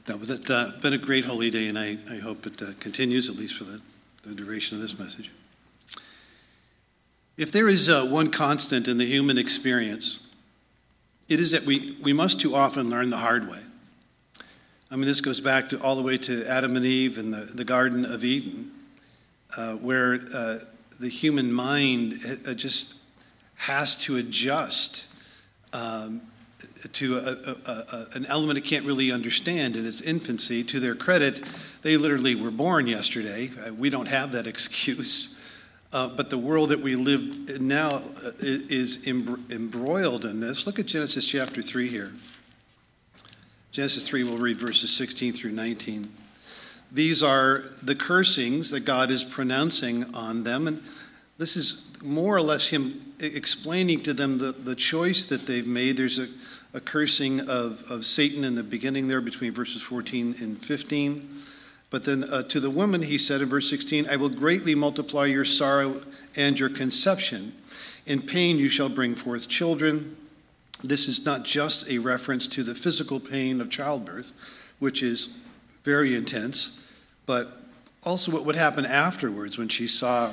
No, but it's been a great holy day, and I hope it continues, at least for the duration of this message. If there is one constant in the human experience, it is that we must too often learn the hard way. I mean, this goes back all the way to Adam and Eve in the Garden of Eden, where the human mind just has to adjust to an element it can't really understand in its infancy. To their credit, they literally were born yesterday. We don't have that excuse. But the world that we live in now is embroiled in this. Look at Genesis chapter 3 here. Genesis 3, we'll read verses 16 through 19. These are the cursings that God is pronouncing on them. And this is more or less him explaining to them the choice that they've made. There's a cursing of Satan in the beginning there between verses 14 and 15. But then to the woman he said in verse 16, I will greatly multiply your sorrow and your conception. In pain you shall bring forth children. This is not just a reference to the physical pain of childbirth, which is very intense, but also what would happen afterwards when she saw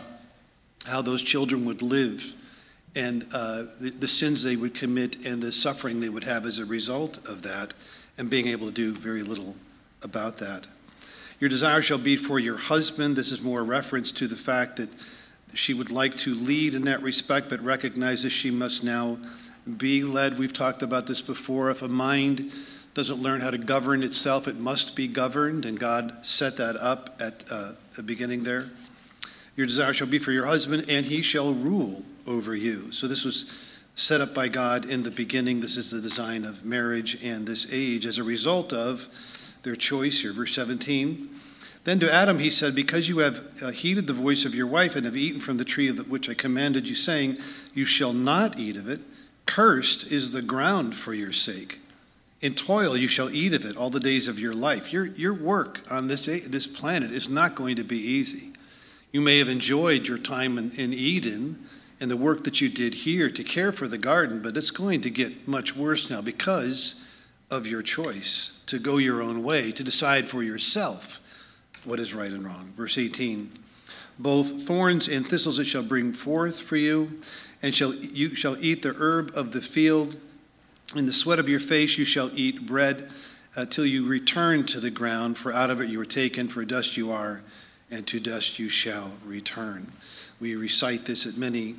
how those children would live and the sins they would commit and the suffering they would have as a result of that, and being able to do very little about that. Your desire shall be for your husband. This is more a reference to the fact that she would like to lead in that respect, but recognizes she must now be led. We've talked about this before. If a mind doesn't learn how to govern itself, it must be governed, and God set that up at the beginning there. Your desire shall be for your husband, and he shall rule over you. So this was set up by God in the beginning. This is the design of marriage and this age as a result of their choice here. Verse 17. Then to Adam he said, because you have heeded the voice of your wife and have eaten from the tree of which I commanded you, saying, you shall not eat of it. Cursed is the ground for your sake. In toil you shall eat of it all the days of your life. Your work on this planet is not going to be easy. You may have enjoyed your time in Eden and the work that you did here to care for the garden, but it's going to get much worse now because of your choice to go your own way, to decide for yourself what is right and wrong. Verse 18, both thorns and thistles it shall bring forth for you, and you shall eat the herb of the field. In the sweat of your face you shall eat bread till you return to the ground, for out of it you were taken, for dust you are, and to dust you shall return. We recite this at many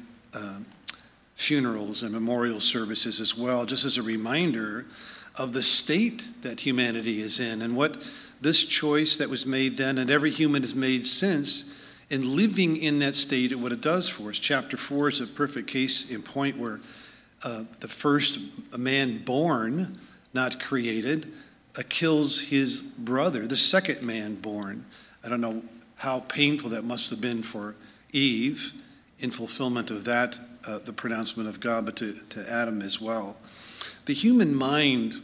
funerals and memorial services as well, just as a reminder of the state that humanity is in and what this choice that was made then and every human has made since, and living in that state and what it does for us. Chapter 4 is a perfect case in point where the first man born, not created, kills his brother, the second man born. I don't know how painful that must have been for Eve in fulfillment of that, the pronouncement of God, but to Adam as well. The human mind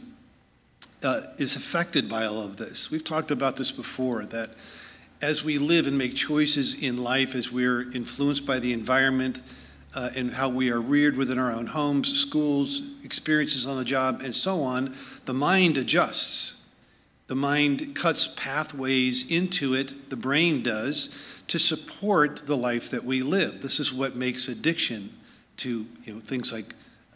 is affected by all of this. We've talked about this before, that as we live and make choices in life, as we're influenced by the environment and how we are reared within our own homes, schools, experiences on the job, and so on, the mind adjusts. The mind cuts pathways into it, the brain does, to support the life that we live. This is what makes addiction to things like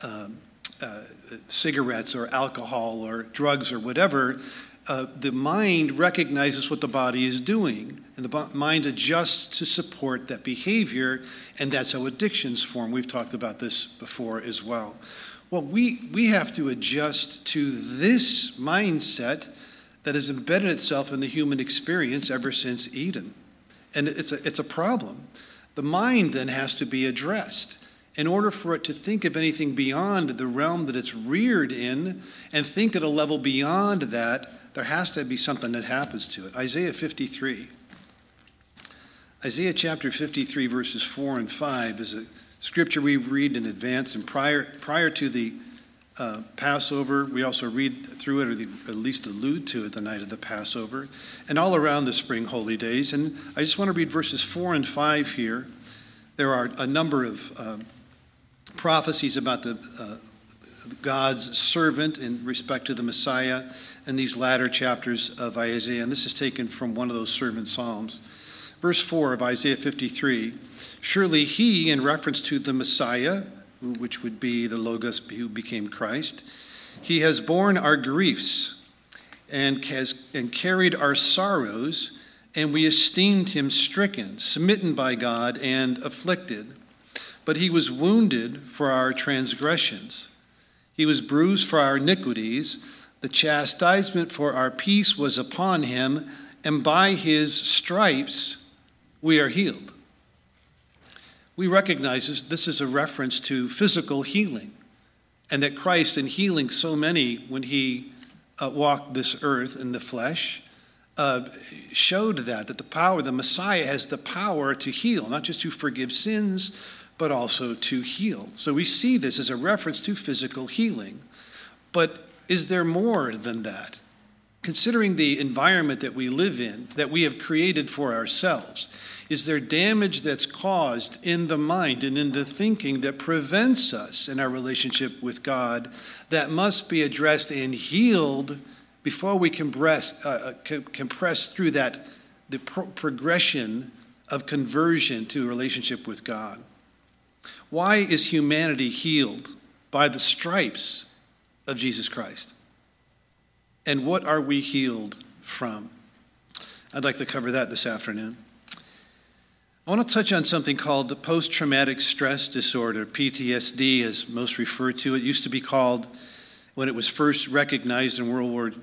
cigarettes or alcohol or drugs or whatever. The mind recognizes what the body is doing, and the mind adjusts to support that behavior, and that's how addictions form. We've talked about this before as well. Well, we have to adjust to this mindset that has embedded itself in the human experience ever since Eden. And it's a problem. The mind then has to be addressed in order for it to think of anything beyond the realm that it's reared in and think at a level beyond that. There has to be something that happens to it. Isaiah 53. Isaiah chapter 53, verses 4 and 5 is a scripture we read in advance. And prior to the Passover, we also read through it, or at least allude to it, the night of the Passover, and all around the spring holy days. And I just want to read verses 4 and 5 here. There are a number of prophecies about the God's servant in respect to the Messiah in these latter chapters of Isaiah. And this is taken from one of those servant psalms. Verse 4 of Isaiah 53, surely he, in reference to the Messiah, which would be the Logos who became Christ, he has borne our griefs and carried our sorrows, and we esteemed him stricken, smitten by God, and afflicted. But he was wounded for our transgressions. He was bruised for our iniquities. The chastisement for our peace was upon him, and by his stripes we are healed. We recognize this is a reference to physical healing, and that Christ, in healing so many when he walked this earth in the flesh, showed that the Messiah has the power to heal, not just to forgive sins, but also to heal. So we see this as a reference to physical healing. But is there more than that? Considering the environment that we live in, that we have created for ourselves, is there damage that's caused in the mind and in the thinking that prevents us in our relationship with God that must be addressed and healed before we can press through the progression of conversion to a relationship with God? Why is humanity healed? By the stripes of Jesus Christ. And what are we healed from? I'd like to cover that this afternoon. I want to touch on something called the post-traumatic stress disorder, PTSD as most refer to it. It used to be called, when it was first recognized in World War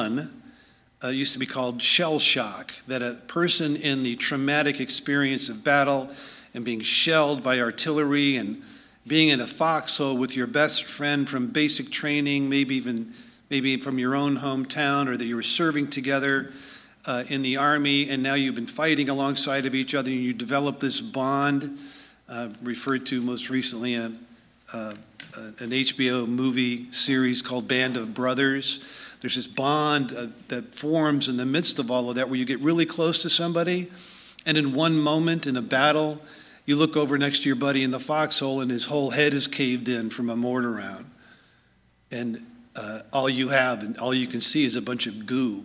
I, used to be called shell shock, that a person in the traumatic experience of battle and being shelled by artillery and being in a foxhole with your best friend from basic training, maybe from your own hometown, or that you were serving together in the army, and now you've been fighting alongside of each other, and you develop this bond, referred to most recently in an HBO movie series called Band of Brothers. There's this bond that forms in the midst of all of that, where you get really close to somebody, and in one moment in a battle, you look over next to your buddy in the foxhole, and his whole head is caved in from a mortar round. And all you have and all you can see is a bunch of goo.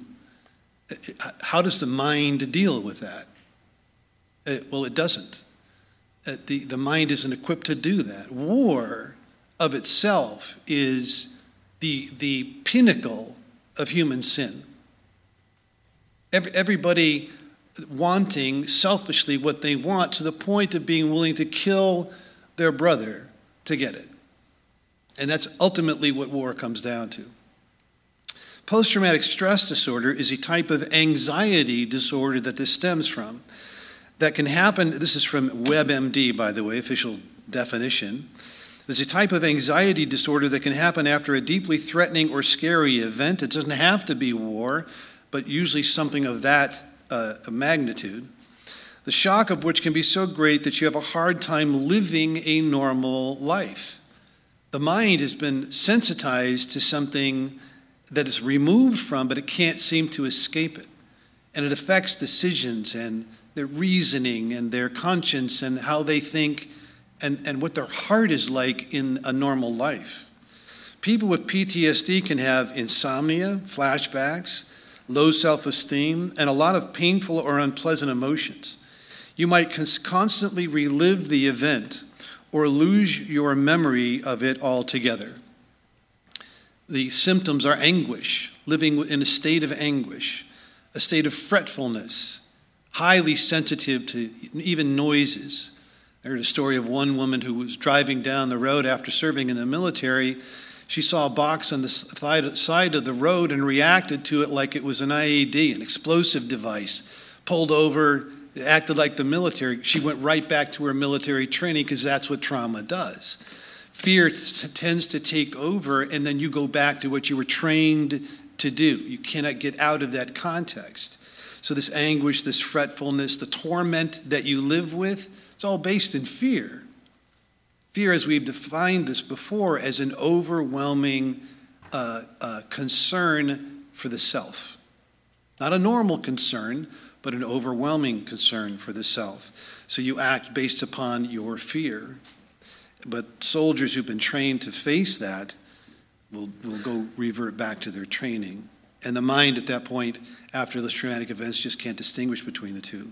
How does the mind deal with that? Well, it doesn't. The mind isn't equipped to do that. War of itself is the pinnacle of human sin. Everybody wanting selfishly what they want to the point of being willing to kill their brother to get it. And that's ultimately what war comes down to. Post-traumatic stress disorder is a type of anxiety disorder that this stems from. That can happen, this is from WebMD, by the way, official definition. There's a type of anxiety disorder that can happen after a deeply threatening or scary event. It doesn't have to be war, but usually something of that magnitude. The shock of which can be so great that you have a hard time living a normal life. The mind has been sensitized to something that is removed from, but it can't seem to escape it. And it affects decisions and their reasoning and their conscience and how they think and what their heart is like in a normal life. People with PTSD can have insomnia, flashbacks, low self-esteem, and a lot of painful or unpleasant emotions. You might constantly relive the event or lose your memory of it altogether. The symptoms are anguish, living in a state of anguish, a state of fretfulness, highly sensitive to even noises. I heard a story of one woman who was driving down the road after serving in the military. She saw a box on the side of the road and reacted to it like it was an IED, an explosive device. Pulled over, acted like the military. She went right back to her military training because that's what trauma does. Fear tends to take over, and then you go back to what you were trained to do. You cannot get out of that context. So this anguish, this fretfulness, the torment that you live with, it's all based in fear. Fear, as we've defined this before, as an overwhelming concern for the self. Not a normal concern, but an overwhelming concern for the self. So you act based upon your fear. But soldiers who've been trained to face that will go revert back to their training. And the mind at that point, after those traumatic events, just can't distinguish between the two.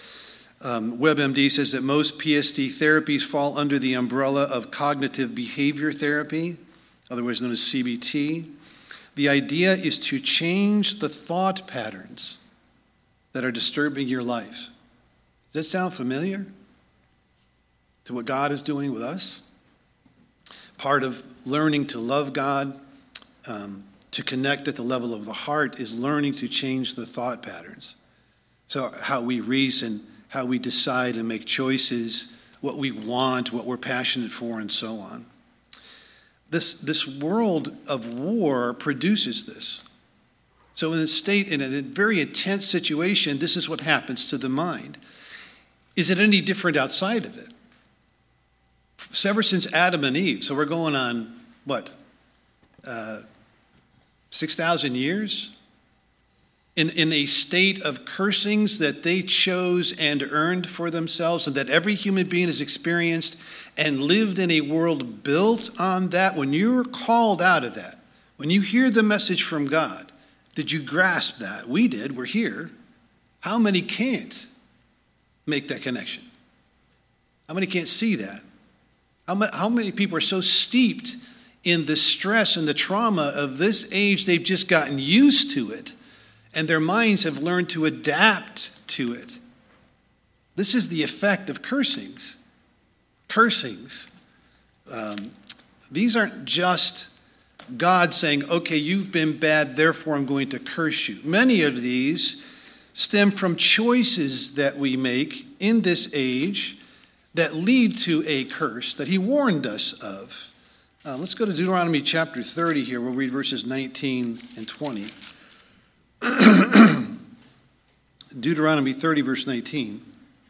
WebMD says that most PSD therapies fall under the umbrella of cognitive behavior therapy, otherwise known as CBT. The idea is to change the thought patterns that are disturbing your life. Does that sound familiar to what God is doing with us? Part of learning to love God, to connect at the level of the heart, is learning to change the thought patterns. So how we reason, how we decide and make choices, what we want, what we're passionate for, and so on. This world of war produces this. So in a very intense situation, this is what happens to the mind. Is it any different outside of it? Ever since Adam and Eve, so we're going on, 6,000 years? In a state of cursings that they chose and earned for themselves, and that every human being has experienced and lived in a world built on that. When you're called out of that, when you hear the message from God, did you grasp that? We did. We're here. How many can't make that connection? How many can't see that? How many people are so steeped in the stress and the trauma of this age, they've just gotten used to it, and their minds have learned to adapt to it? This is the effect of cursings. Cursings. These aren't just God saying, okay, you've been bad, therefore I'm going to curse you. Many of these stem from choices that we make in this age that lead to a curse that he warned us of. Let's go to Deuteronomy chapter 30 here. We'll read verses 19 and 20. Deuteronomy 30, verse 19.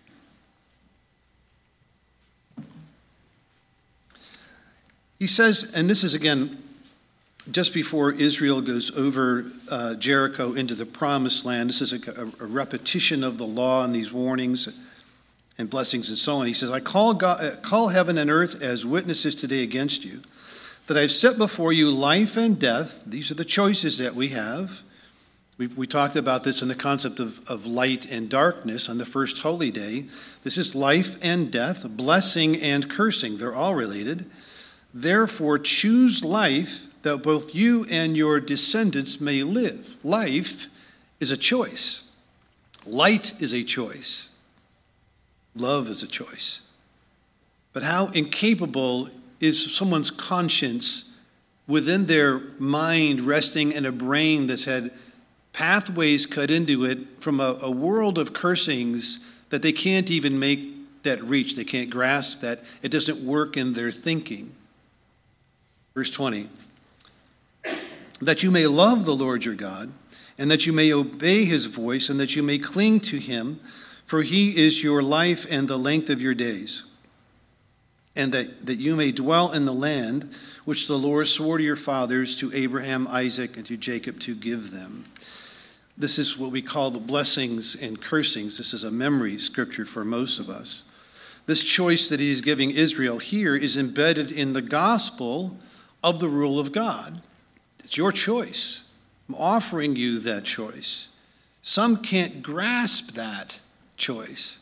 He says, and this is again just before Israel goes over Jericho into the promised land. This is a repetition of the law and these warnings and blessings and so on. He says, I call heaven and earth as witnesses today against you, that I've set before you life and death. These are the choices that we have. We talked about this in the concept of light and darkness on the first holy day. This is life and death, blessing and cursing. They're all related. Therefore, choose life that both you and your descendants may live. Life is a choice. Light is a choice. Love is a choice. But how incapable is someone's conscience within their mind resting in a brain that's had pathways cut into it from a world of cursings that they can't even make that reach. They can't grasp that. It doesn't work in their thinking. Verse 20. That you may love the Lord your God, and that you may obey his voice, and that you may cling to him, for he is your life and the length of your days, and that you may dwell in the land which the Lord swore to your fathers, to Abraham, Isaac, and to Jacob, to give them. This is what we call the blessings and cursings. This is a memory scripture for most of us. This choice that he's giving Israel here is embedded in the gospel of the rule of God. It's your choice. I'm offering you that choice. Some can't grasp that choice.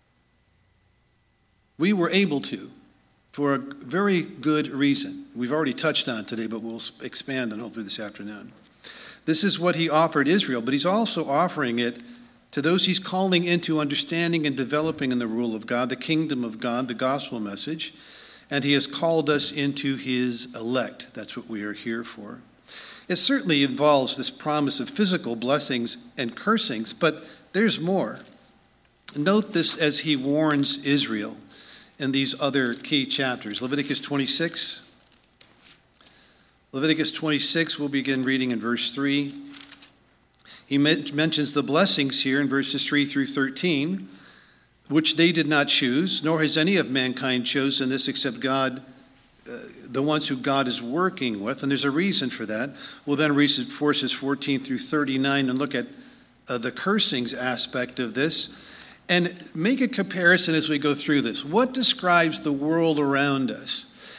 We were able to, for a very good reason. We've already touched on today, but we'll expand on hopefully this afternoon. This is what he offered Israel, but he's also offering it to those he's calling into understanding and developing in the rule of God, the kingdom of God, the gospel message, and he has called us into his elect. That's what we are here for. It certainly involves this promise of physical blessings and cursings, but there's more. Note this as he warns Israel in these other key chapters. Leviticus 26. Leviticus 26, we'll begin reading in verse 3. He mentions the blessings here in verses 3 through 13, which they did not choose, nor has any of mankind chosen this except God, the ones who God is working with, and there's a reason for that. We'll then read verses 14 through 39 and look at the cursings aspect of this and make a comparison as we go through this. What describes the world around us?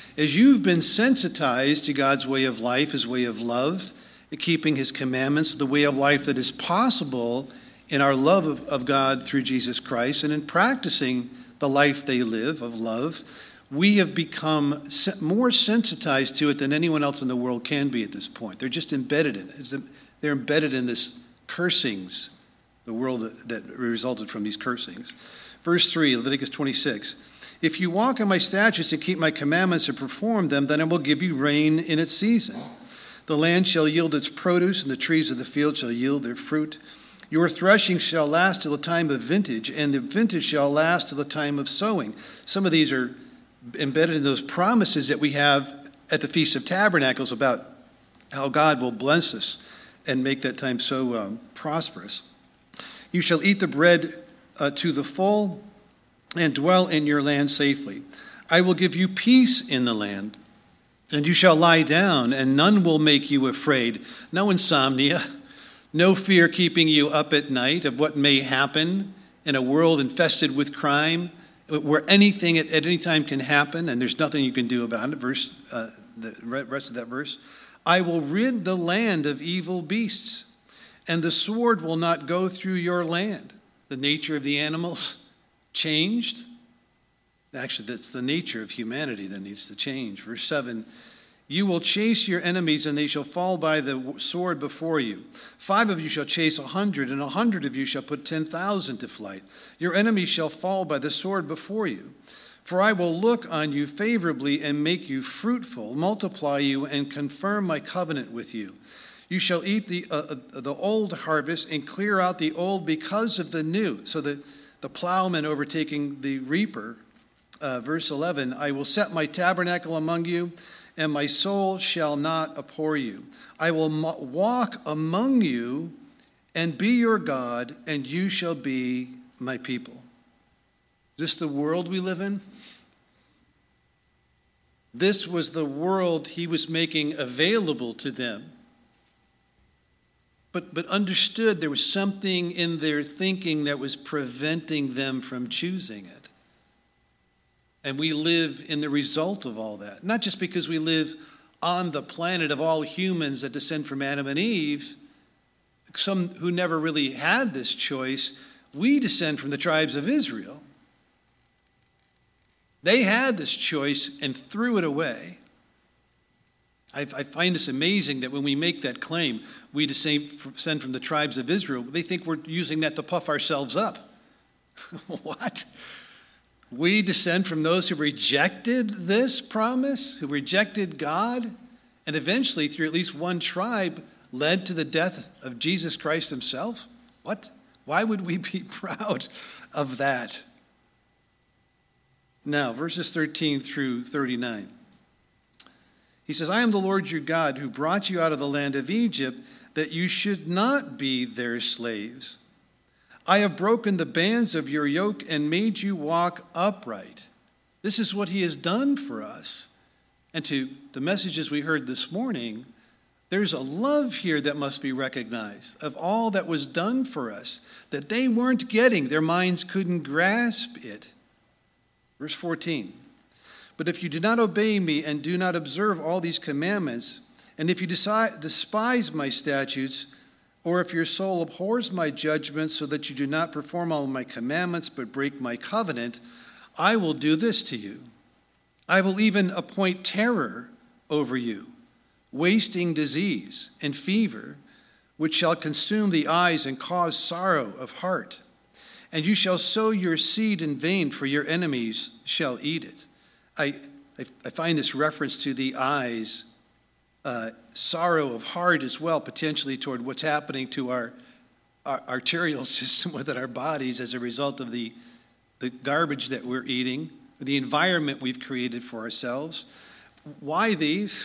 As you've been sensitized to God's way of life, his way of love, keeping his commandments, the way of life that is possible in our love of God through Jesus Christ, and in practicing the life they live of love, we have become more sensitized to it than anyone else in the world can be at this point. They're just embedded in it. They're embedded in this cursings, the world that resulted from these cursings. Verse 3, Leviticus 26. If you walk in my statutes and keep my commandments and perform them, then I will give you rain in its season. The land shall yield its produce, and the trees of the field shall yield their fruit. Your threshing shall last till the time of vintage, and the vintage shall last till the time of sowing. Some of these are embedded in those promises that we have at the Feast of Tabernacles about how God will bless us and make that time so prosperous. You shall eat the bread to the full and dwell in your land safely. I will give you peace in the land, and you shall lie down, and none will make you afraid. No insomnia, no fear keeping you up at night of what may happen in a world infested with crime, where anything at any time can happen, and there's nothing you can do about it. The rest of that verse. I will rid the land of evil beasts, and the sword will not go through your land. The nature of the animals changed. Actually, that's the nature of humanity that needs to change. Verse 7, you will chase your enemies, and they shall fall by the sword before you. 5 of you shall chase 100, and 100 of you shall put 10,000 to flight. Your enemies shall fall by the sword before you. For I will look on you favorably and make you fruitful, multiply you, and confirm my covenant with you. You shall eat the old harvest and clear out the old because of the new. So the plowman overtaking the reaper. Verse 11, I will set my tabernacle among you, and my soul shall not abhor you. I will walk among you and be your God, and you shall be my people. Is this the world we live in? This was the world he was making available to them. But understood there was something in their thinking that was preventing them from choosing it. And we live in the result of all that. Not just because we live on the planet of all humans that descend from Adam and Eve, some who never really had this choice. We descend from the tribes of Israel. They had this choice and threw it away. I find this amazing that when we make that claim, we descend from the tribes of Israel, they think we're using that to puff ourselves up. What? We descend from those who rejected this promise, who rejected God, and eventually, through at least one tribe, led to the death of Jesus Christ himself? What? Why would we be proud of that? Now, verses 13 through 39. He says, I am the Lord your God who brought you out of the land of Egypt, that you should not be their slaves. I have broken the bands of your yoke and made you walk upright. This is what he has done for us. And to the messages we heard this morning, there's a love here that must be recognized of all that was done for us, that they weren't getting. Their minds couldn't grasp it. Verse 14. But if you do not obey me and do not observe all these commandments, and if you despise my statutes, or if your soul abhors my judgments so that you do not perform all my commandments but break my covenant, I will do this to you. I will even appoint terror over you, wasting disease and fever, which shall consume the eyes and cause sorrow of heart. And you shall sow your seed in vain, for your enemies shall eat it. I find this reference to the eyes, sorrow of heart as well, potentially toward what's happening to our arterial system within our bodies as a result of the garbage that we're eating, the environment we've created for ourselves. Why these?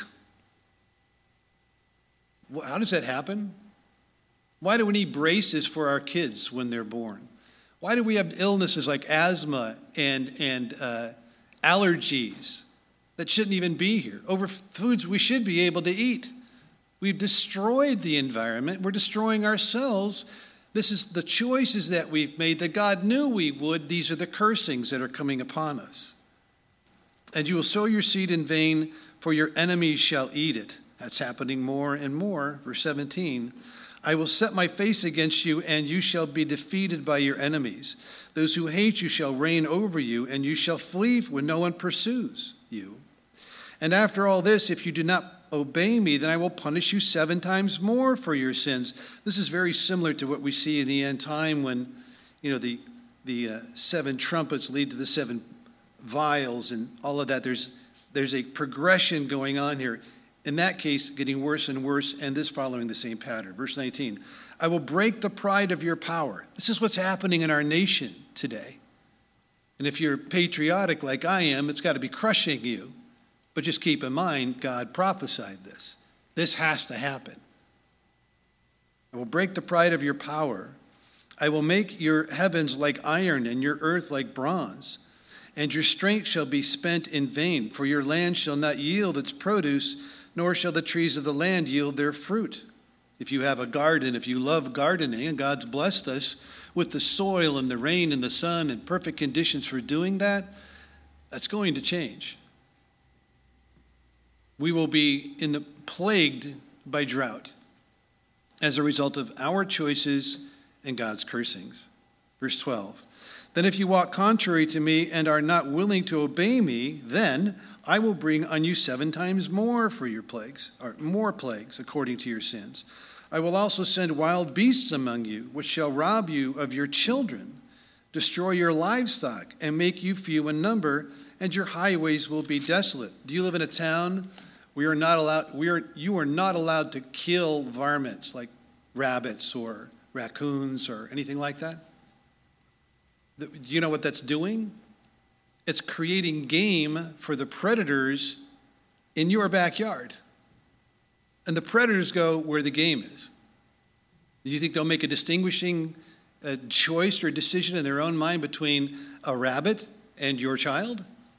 How does that happen? Why do we need braces for our kids when they're born? Why do we have illnesses like asthma and allergies that shouldn't even be here over foods we should be able to eat? We've destroyed the environment. We're destroying ourselves. This is the choices that we've made that God knew we would. These are the cursings that are coming upon us. And you will sow your seed in vain, for your enemies shall eat it. That's happening more and more. Verse 17. I will set my face against you, and you shall be defeated by your enemies. Those who hate you shall reign over you, and you shall flee when no one pursues you. And after all this, if you do not obey me, then I will punish you 7 times more for your sins. This is very similar to what we see in the end time when, the 7 trumpets lead to the 7 vials and all of that. There's a progression going on here. In that case, getting worse and worse, and this following the same pattern. Verse 19, I will break the pride of your power. This is what's happening in our nation today. And if you're patriotic like I am, it's got to be crushing you. But just keep in mind, God prophesied this. This has to happen. I will break the pride of your power. I will make your heavens like iron and your earth like bronze. And your strength shall be spent in vain, for your land shall not yield its produce, nor shall the trees of the land yield their fruit. If you have a garden, if you love gardening, and God's blessed us with the soil and the rain and the sun and perfect conditions for doing that, that's going to change. We will be plagued by drought as a result of our choices and God's cursings. Verse 12. Then if you walk contrary to me and are not willing to obey me, then I will bring on you 7 times more for your plagues, or more plagues according to your sins. I will also send wild beasts among you, which shall rob you of your children, destroy your livestock, and make you few in number, and your highways will be desolate. Do you live in a town where you are not allowed to kill varmints like rabbits or raccoons or anything like that? Do you know what that's doing? It's creating game for the predators in your backyard. And the predators go where the game is. Do you think they'll make a distinguishing choice or decision in their own mind between a rabbit and your child?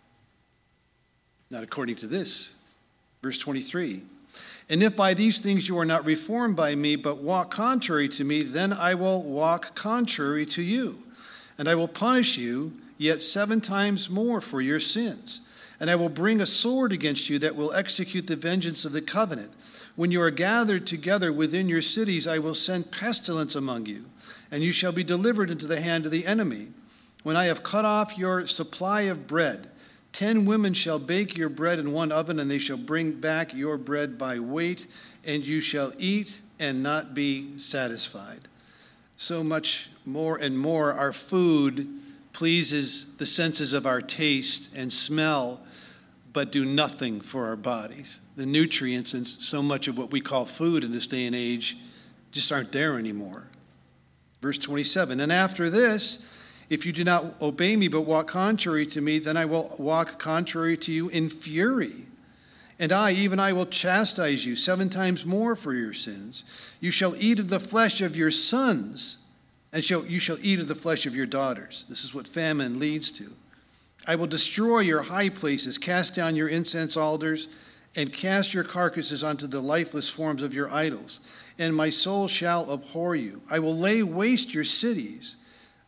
Not according to this. Verse 23. And if by these things you are not reformed by me, but walk contrary to me, then I will walk contrary to you. And I will punish you yet 7 times more for your sins. And I will bring a sword against you that will execute the vengeance of the covenant. When you are gathered together within your cities, I will send pestilence among you, and you shall be delivered into the hand of the enemy. When I have cut off your supply of bread, 10 women shall bake your bread in one oven, and they shall bring back your bread by weight, and you shall eat and not be satisfied. So much more and more our food pleases the senses of our taste and smell, but do nothing for our bodies. The nutrients in so much of what we call food in this day and age just aren't there anymore. Verse 27, and after this, if you do not obey me but walk contrary to me, then I will walk contrary to you in fury. And I will chastise you 7 times more for your sins. You shall eat of the flesh of your sons, and you shall eat of the flesh of your daughters. This is what famine leads to. I will destroy your high places, cast down your incense altars, and cast your carcasses onto the lifeless forms of your idols. And my soul shall abhor you. I will lay waste your cities.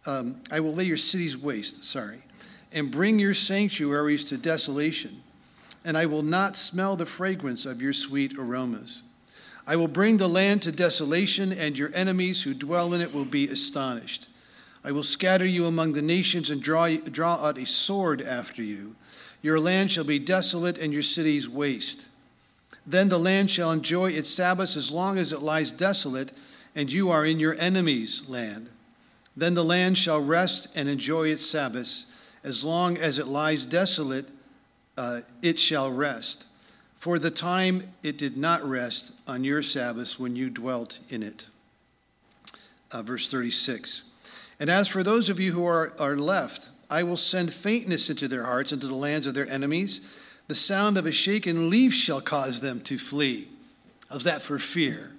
I will lay your cities waste, and bring your sanctuaries to desolation. And I will not smell the fragrance of your sweet aromas. I will bring the land to desolation, and your enemies who dwell in it will be astonished. I will scatter you among the nations and draw out a sword after you. Your land shall be desolate and your cities waste. Then the land shall enjoy its Sabbaths as long as it lies desolate, and you are in your enemy's land. Then the land shall rest and enjoy its Sabbaths. As long as it lies desolate, it shall rest. For the time it did not rest on your Sabbaths when you dwelt in it. Verse 36. And as for those of you who are left, I will send faintness into their hearts, into the lands of their enemies. The sound of a shaken leaf shall cause them to flee. How's that for fear?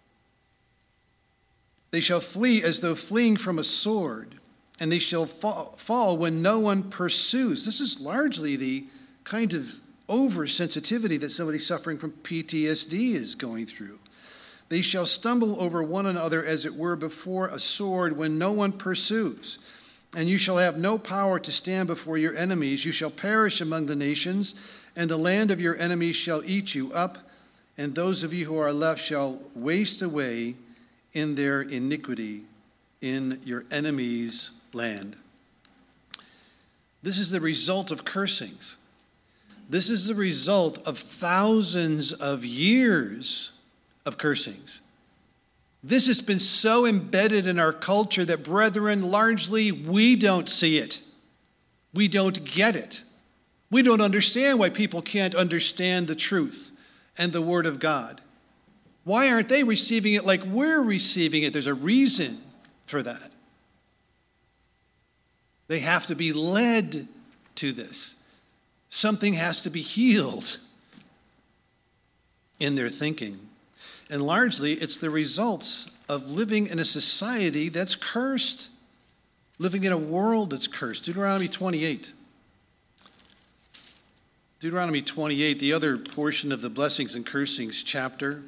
They shall flee as though fleeing from a sword, and they shall fall when no one pursues. This is largely the kind of oversensitivity that somebody suffering from PTSD is going through. They shall stumble over one another as it were before a sword when no one pursues. and you shall have no power to stand before your enemies. You shall perish among the nations, and the land of your enemies shall eat you up, and those of you who are left shall waste away in their iniquity in your enemies' land. This is the result of cursings. This is the result of thousands of years of cursings. This has been so embedded in our culture that, brethren, largely we don't see it. We don't get it. We don't understand why people can't understand the truth and the Word of God. Why aren't they receiving it like we're receiving it? There's a reason for that. They have to be led to this. Something has to be healed in their thinking. And largely, it's the results of living in a society that's cursed, living in a world that's cursed. Deuteronomy 28. Deuteronomy 28, the other portion of the blessings and cursings chapter.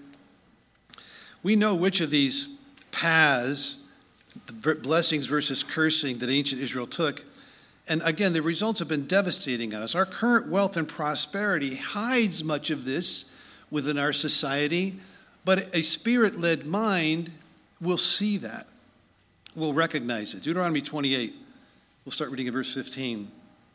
We know which of these paths, the blessings versus cursing, that ancient Israel took. And again, the results have been devastating on us. Our current wealth and prosperity hides much of this within our society, but a spirit-led mind will see that, will recognize it. Deuteronomy 28, we'll start reading at verse 15,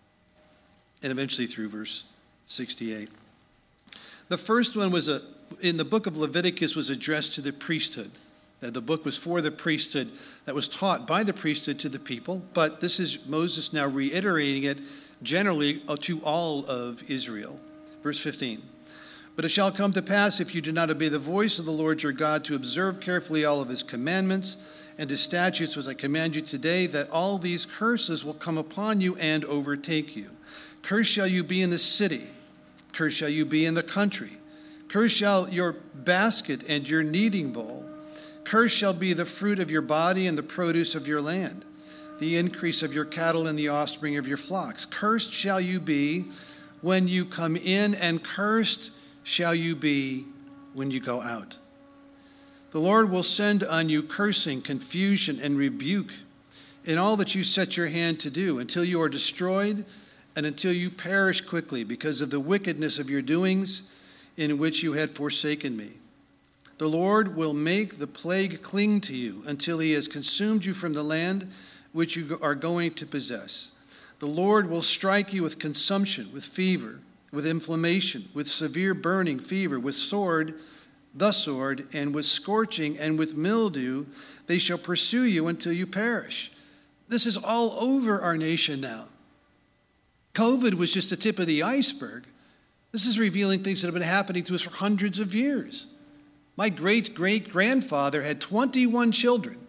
and eventually through verse 68. The first one was in the book of Leviticus, was addressed to the priesthood. The book was for the priesthood, that was taught by the priesthood to the people, but this is Moses now reiterating it generally to all of Israel. Verse 15. But it shall come to pass, if you do not obey the voice of the Lord your God, to observe carefully all of his commandments and his statutes which I command you today, that all these curses will come upon you and overtake you. Cursed shall you be in the city, cursed shall you be in the country, cursed shall your basket and your kneading bowl. Cursed shall be the fruit of your body and the produce of your land, the increase of your cattle and the offspring of your flocks. Cursed shall you be when you come in, and cursed shall you be when you go out. The Lord will send on you cursing, confusion, and rebuke in all that you set your hand to do, until you are destroyed and until you perish quickly because of the wickedness of your doings in which you had forsaken me. The Lord will make the plague cling to you until he has consumed you from the land which you are going to possess. The Lord will strike you with consumption, with fever, with inflammation, with severe burning fever, with the sword, and with scorching, and with mildew. They shall pursue you until you perish. This is all over our nation now. COVID was just the tip of the iceberg. This is revealing things that have been happening to us for hundreds of years. My great-great-grandfather had 21 children.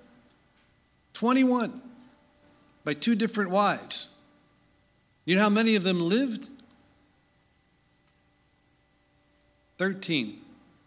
21. By 2 different wives. You know how many of them lived? 13.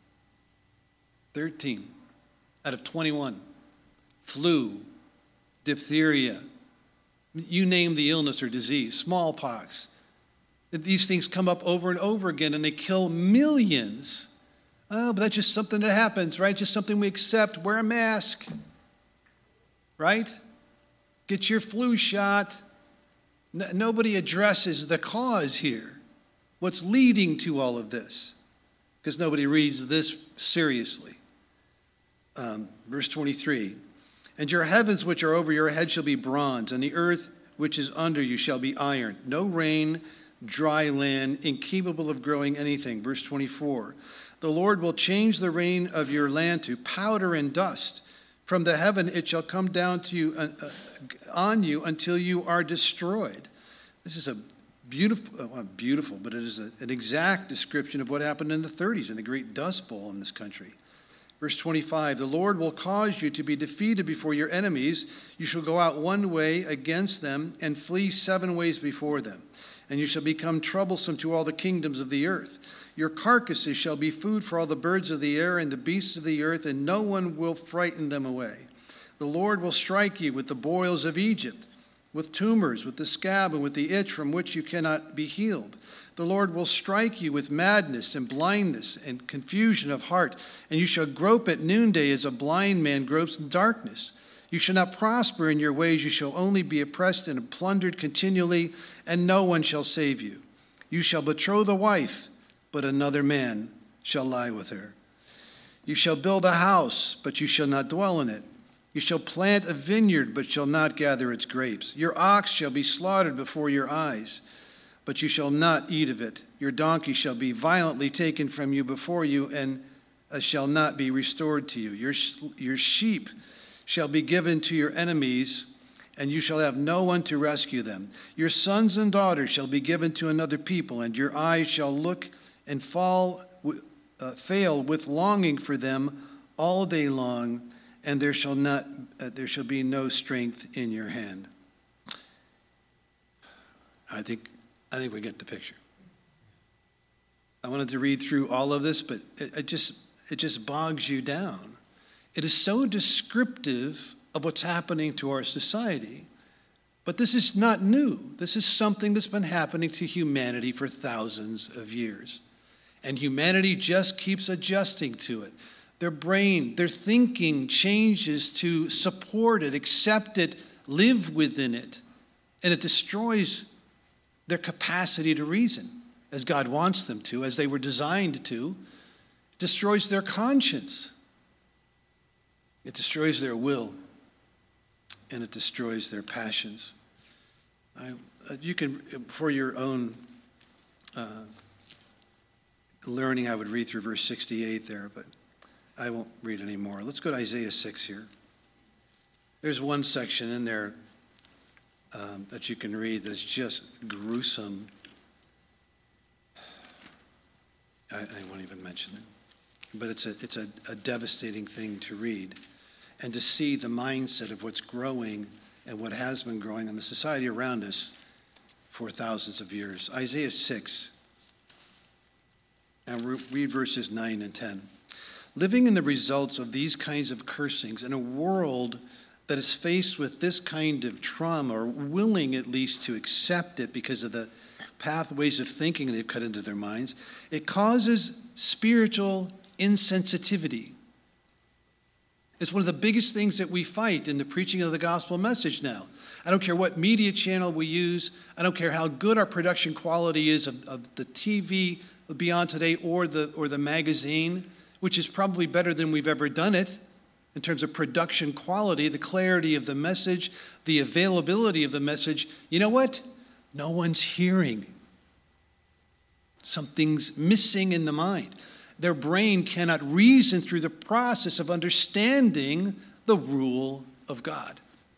13 out of 21. Flu, diphtheria, you name the illness or disease, smallpox. These things come up over and over again, and they kill millions. Oh, but that's just something that happens, right? Just something we accept. Wear a mask, right? Get your flu shot. Nobody addresses the cause here. What's leading to all of this? Because nobody reads this seriously. Verse 23. And your heavens which are over your head shall be bronze, and the earth which is under you shall be iron. No rain, dry land, incapable of growing anything. Verse 24. The Lord will change the rain of your land to powder and dust. From the heaven it shall come down to you on you until you are destroyed. This is a beautiful, but it is an exact description of what happened in the 30s in the Great Dust Bowl in this country. Verse 25, the Lord will cause you to be defeated before your enemies. You shall go out one way against them and flee 7 ways before them. And you shall become troublesome to all the kingdoms of the earth. Your carcasses shall be food for all the birds of the air and the beasts of the earth, and no one will frighten them away. The Lord will strike you with the boils of Egypt, with tumors, with the scab, and with the itch from which you cannot be healed. The Lord will strike you with madness and blindness and confusion of heart, and you shall grope at noonday as a blind man gropes in darkness. You shall not prosper in your ways. You shall only be oppressed and plundered continually, and no one shall save you. You shall betroth a wife, but another man shall lie with her. You shall build a house, but you shall not dwell in it. You shall plant a vineyard, but shall not gather its grapes. Your ox shall be slaughtered before your eyes, but you shall not eat of it. Your donkey shall be violently taken from you before you, and shall not be restored to you. Your sheep shall be given to your enemies, and you shall have no one to rescue them. Your sons and daughters shall be given to another people, and your eyes shall look and fail with longing for them all day long, and there shall be no strength in your hand. I think we get the picture. I wanted to read through all of this, but it just bogs you down. It is so descriptive of what's happening to our society. But this is not new. This is something that's been happening to humanity for thousands of years. And humanity just keeps adjusting to it. Their brain, their thinking changes to support it, accept it, live within it. And it destroys their capacity to reason as God wants them to, as they were designed to. It destroys their conscience. It destroys their will, and it destroys their passions. You can, for your own learning, I would read through verse 68 there, but I won't read anymore. Let's go to Isaiah 6 here. There's one section in there that you can read that is just gruesome. I won't even mention it. But it's a devastating thing to read and to see the mindset of what's growing and what has been growing in the society around us for thousands of years. Isaiah 6, and read verses 9 and 10. Living in the results of these kinds of cursings in a world that is faced with this kind of trauma, or willing at least to accept it because of the pathways of thinking they've cut into their minds, it causes spiritual insensitivity. It's one of the biggest things that we fight in the preaching of the gospel message now. I don't care what media channel we use. I don't care how good our production quality is of the TV Beyond Today or the magazine, which is probably better than we've ever done it in terms of production quality, the clarity of the message, the availability of the message. You know what? No one's hearing. Something's missing in the mind. Their brain cannot reason through the process of understanding the rule of God.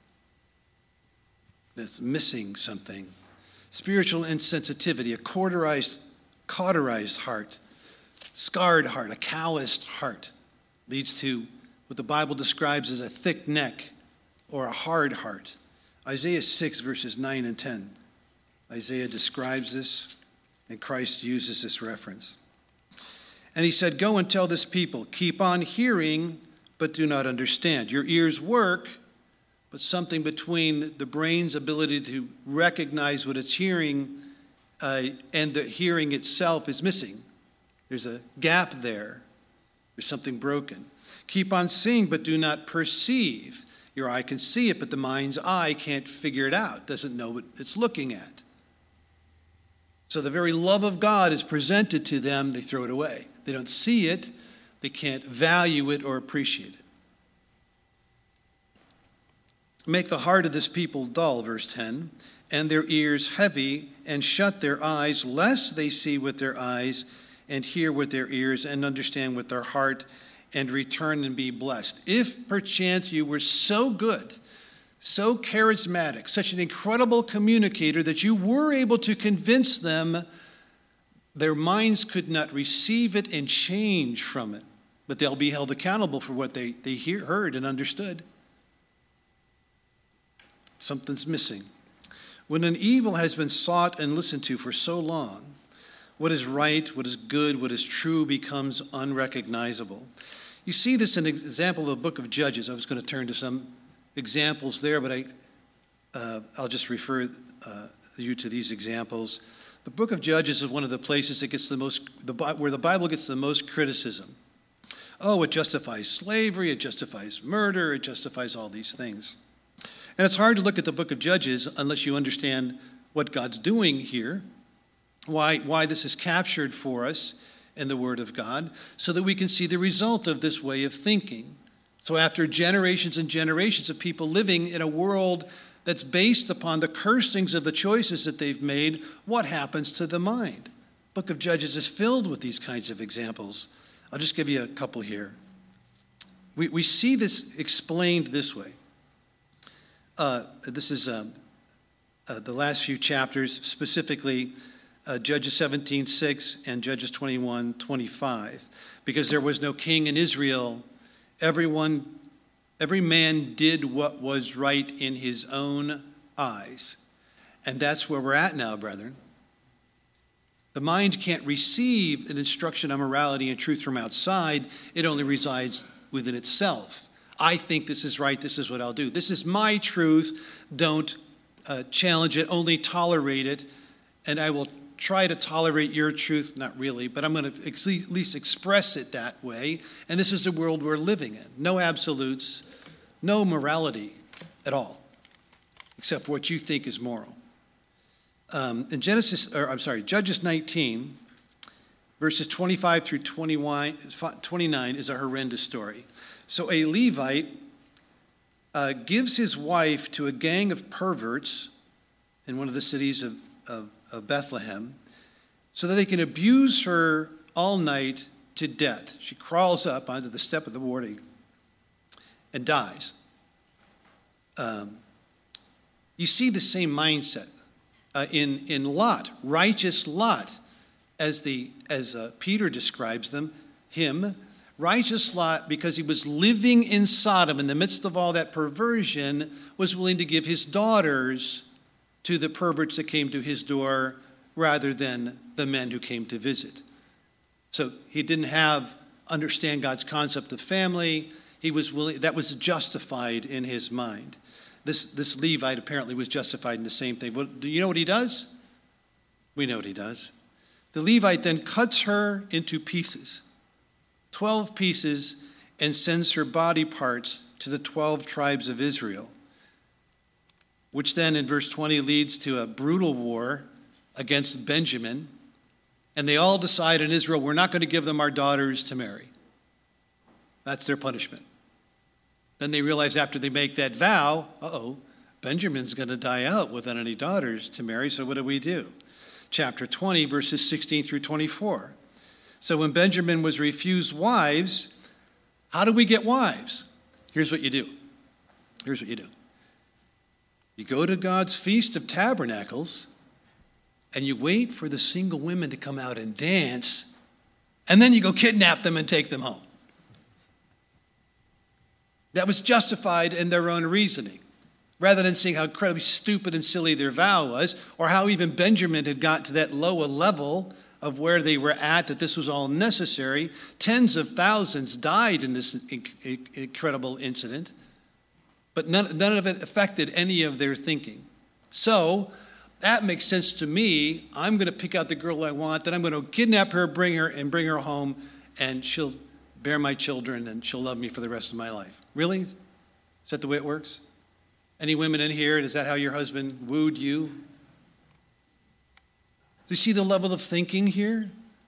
That's missing something. Spiritual insensitivity, a cauterized heart, scarred heart, a calloused heart, leads to what the Bible describes as a thick neck or a hard heart. Isaiah 6, verses 9 and 10. Isaiah describes this, and Christ uses this reference. And he said, "Go and tell this people, keep on hearing, but do not understand. Your ears work, but something between the brain's ability to recognize what it's hearing and the hearing itself is missing. There's a gap there. There's something broken. Keep on seeing, but do not perceive. Your eye can see it, but the mind's eye can't figure it out, doesn't know what it's looking at. So the very love of God is presented to them, they throw it away. They don't see it, they can't value it or appreciate it. Make the heart of this people dull, verse 10, and their ears heavy, and shut their eyes, lest they see with their eyes, and hear with their ears, and understand with their heart, and return and be blessed. If perchance you were so good, so charismatic, such an incredible communicator that you were able to convince them, their minds could not receive it and change from it, but they'll be held accountable for what they heard and understood. Something's missing. When an evil has been sought and listened to for so long, what is right, what is good, what is true becomes unrecognizable. You see this in an example of the book of Judges. I was going to turn to some examples there, but I'll just refer you to these examples. The book of Judges is one of the places that gets where the Bible gets the most criticism. Oh, it justifies slavery, it justifies murder, it justifies all these things. And it's hard to look at the book of Judges unless you understand what God's doing here, why this is captured for us in the Word of God, so that we can see the result of this way of thinking. So after generations and generations of people living in a world that's based upon the cursings of the choices that they've made, what happens to the mind? Book of Judges is filled with these kinds of examples. I'll just give you a couple here. We see this explained this way. This is the last few chapters, specifically Judges 17:6 and Judges 21:25. Because there was no king in Israel, every man did what was right in his own eyes. And that's where we're at now, brethren. The mind can't receive an instruction on morality and truth from outside. It only resides within itself. I think this is right. This is what I'll do. This is my truth. Don't challenge it. Only tolerate it. And I will try to tolerate your truth. Not really, but I'm going to at least express it that way. And this is the world we're living in. No absolutes, no morality at all, except for what you think is moral. In Judges 19, verses 25 through 29 is a horrendous story. So a Levite gives his wife to a gang of perverts in one of the cities of Bethlehem so that they can abuse her all night to death. She crawls up onto the step of the warning and dies. You see the same mindset in Lot, righteous Lot, as Peter describes him. Righteous Lot, because he was living in Sodom in the midst of all that perversion, was willing to give his daughters to the perverts that came to his door rather than the men who came to visit. So he didn't understand God's concept of family. He was willing, that was justified in his mind. This Levite apparently was justified in the same thing. Well, do you know what he does? We know what he does. The Levite then cuts her into pieces, 12 pieces, and sends her body parts to the 12 tribes of Israel, which then in verse 20 leads to a brutal war against Benjamin. And they all decide in Israel, we're not going to give them our daughters to marry. That's their punishment. Then they realize after they make that vow, Benjamin's going to die out without any daughters to marry, so what do? Chapter 20, verses 16 through 24. So when Benjamin was refused wives, how do we get wives? Here's what you do. You go to God's Feast of Tabernacles, and you wait for the single women to come out and dance, and then you go kidnap them and take them home. That was justified in their own reasoning, rather than seeing how incredibly stupid and silly their vow was, or how even Benjamin had got to that low a level of where they were at, that this was all necessary. Tens of thousands died in this incredible incident, but none of it affected any of their thinking. So that makes sense to me. I'm going to pick out the girl I want, then I'm going to kidnap her, bring her home, and she'll bear my children, and she'll love me for the rest of my life. Really? Is that the way it works? Any women in here, is that how your husband wooed you? Do you see the level of thinking here?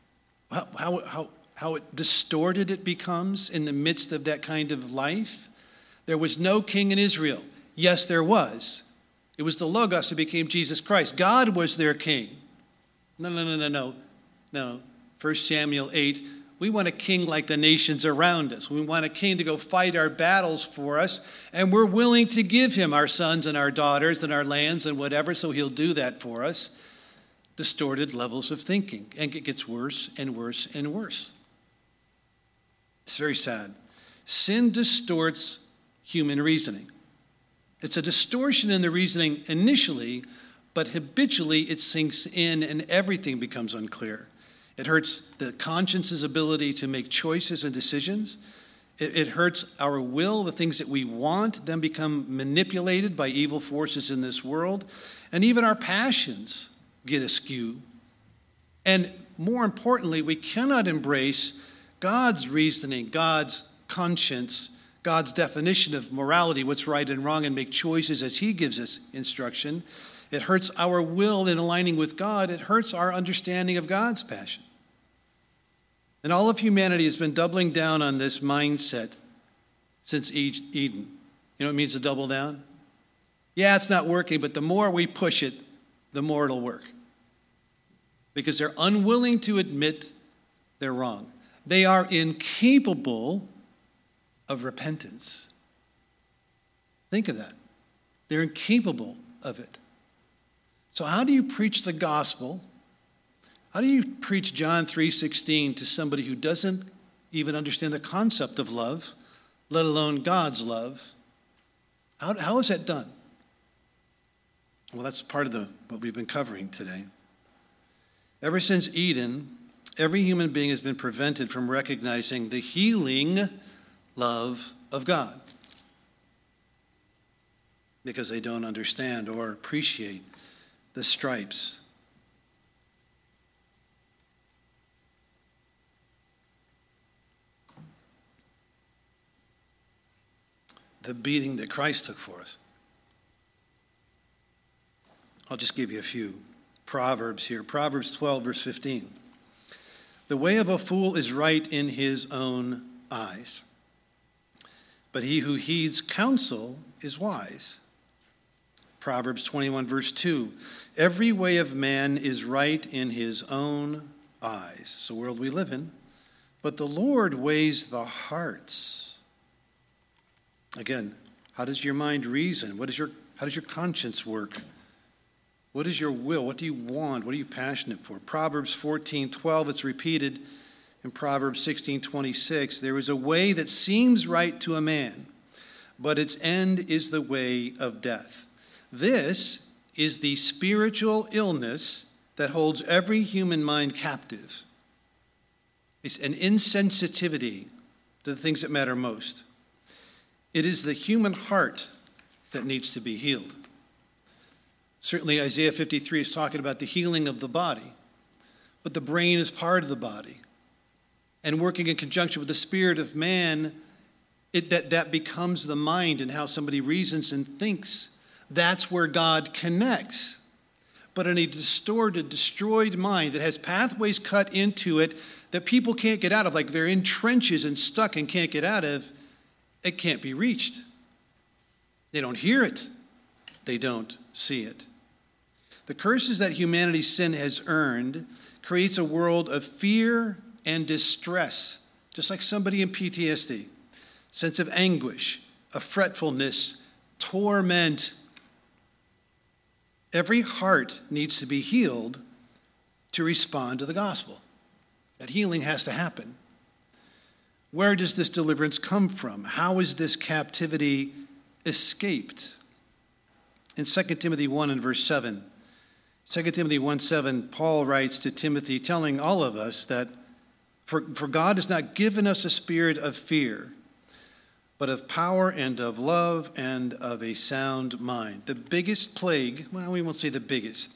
How it distorted it becomes in the midst of that kind of life? There was no king in Israel. Yes, there was. It was the Logos who became Jesus Christ. God was their king. No. 1 Samuel 8, we want a king like the nations around us. We want a king to go fight our battles for us, and we're willing to give him our sons and our daughters and our lands and whatever, so he'll do that for us. Distorted levels of thinking, and it gets worse and worse and worse. It's very sad. Sin distorts human reasoning. It's a distortion in the reasoning initially, but habitually it sinks in and everything becomes unclear. It hurts the conscience's ability to make choices and decisions. It hurts our will. The things that we want then become manipulated by evil forces in this world. And even our passions get askew. And more importantly, we cannot embrace God's reasoning, God's conscience, God's definition of morality, what's right and wrong, and make choices as he gives us instruction. It hurts our will in aligning with God. It hurts our understanding of God's passion. And all of humanity has been doubling down on this mindset since Eden. You know what it means to double down? Yeah, it's not working, but the more we push it, the more it'll work. Because they're unwilling to admit they're wrong. They are incapable of repentance. Think of that. They're incapable of it. So how do you preach the gospel? How do you preach John 3:16 to somebody who doesn't even understand the concept of love, let alone God's love? How is that done? Well, that's part of what we've been covering today. Ever since Eden, every human being has been prevented from recognizing the healing love of God because they don't understand or appreciate the stripes. The beating that Christ took for us. I'll just give you a few Proverbs here. Proverbs 12, verse 15. The way of a fool is right in his own eyes, but he who heeds counsel is wise. Proverbs 21, verse 2. Every way of man is right in his own eyes. It's the world we live in. But the Lord weighs the hearts. Again, how does your mind reason? How does your conscience work? What is your will? What do you want? What are you passionate for? Proverbs 14:12, it's repeated in Proverbs 16:26. There is a way that seems right to a man, but its end is the way of death. This is the spiritual illness that holds every human mind captive. It's an insensitivity to the things that matter most. It is the human heart that needs to be healed. Certainly Isaiah 53 is talking about the healing of the body, but the brain is part of the body. And working in conjunction with the spirit of man, that becomes the mind and how somebody reasons and thinks. That's where God connects. But in a distorted, destroyed mind that has pathways cut into it that people can't get out of, like they're in trenches and stuck and can't get out of, it can't be reached. They don't hear it. They don't see it. The curses that humanity's sin has earned creates a world of fear and distress, just like somebody in PTSD. Sense of anguish, of fretfulness, torment. Every heart needs to be healed to respond to the gospel. That healing has to happen. Where does this deliverance come from? How is this captivity escaped? In 2 Timothy 1 and verse 7, 2 Timothy 1:7, Paul writes to Timothy, telling all of us that for God has not given us a spirit of fear, but of power and of love and of a sound mind. The biggest plague, well, we won't say the biggest.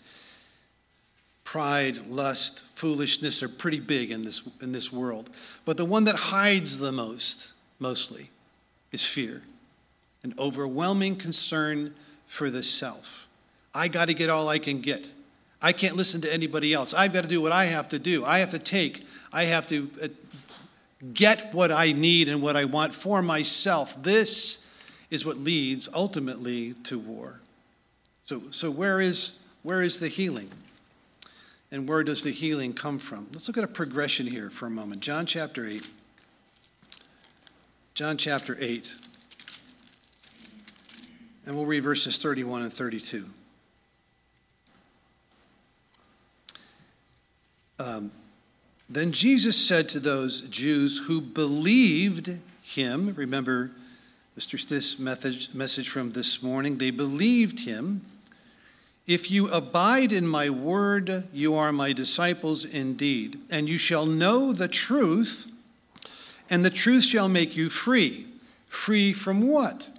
Pride, lust, foolishness are pretty big in this world. But the one that hides the mostly, is fear. An overwhelming concern for the self. I got to get all I can get. I can't listen to anybody else. I've got to do what I have to do. I have to get what I need and what I want for myself. This is what leads ultimately to war. So where is the healing? And where does the healing come from? Let's look at a progression here for a moment. John chapter 8. John chapter 8. And we'll read verses 31 and 32. Then Jesus said to those Jews who believed him, remember this message from this morning, they believed him. If you abide in my word, you are my disciples indeed, and you shall know the truth, and the truth shall make you free. Free from what?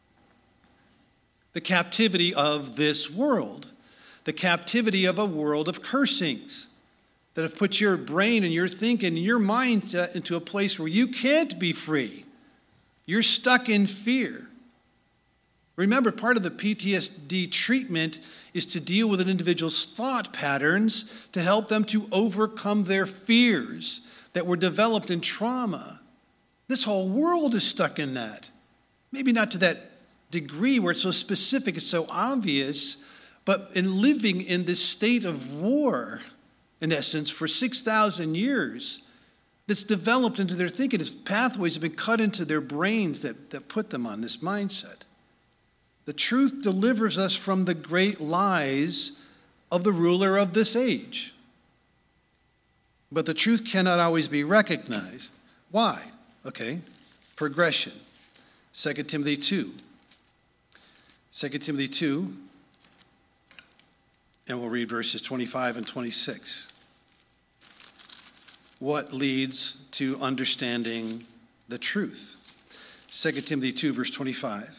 The captivity of this world, the captivity of a world of cursings, that have put your brain and your thinking and your mind into a place where you can't be free. You're stuck in fear. Remember, part of the PTSD treatment is to deal with an individual's thought patterns to help them to overcome their fears that were developed in trauma. This whole world is stuck in that. Maybe not to that degree where it's so specific, it's so obvious, but in living in this state of war, in essence, for 6,000 years, that's developed into their thinking. Its pathways have been cut into their brains that put them on this mindset. The truth delivers us from the great lies of the ruler of this age. But the truth cannot always be recognized. Why? Okay, progression. 2 Timothy 2. 2 Timothy 2, and we'll read verses 25 and 26. What leads to understanding the truth? 2 Timothy 2, verse 25.